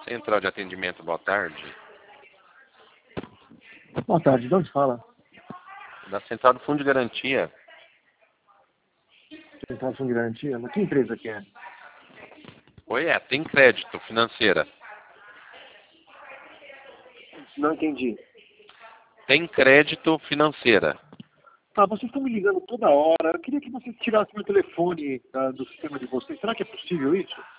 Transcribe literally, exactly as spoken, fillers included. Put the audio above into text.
Central de atendimento, boa tarde. Boa tarde, de onde fala? Da Central do Fundo de Garantia. Central de Fundo de Garantia? Mas que empresa que é? Oi, é, tem crédito, financeira. Não entendi. Tem crédito, financeira. Tá, vocês estão me ligando toda hora. Eu queria que vocês tirassem meu telefone ah, do sistema de vocês. Será que é possível isso?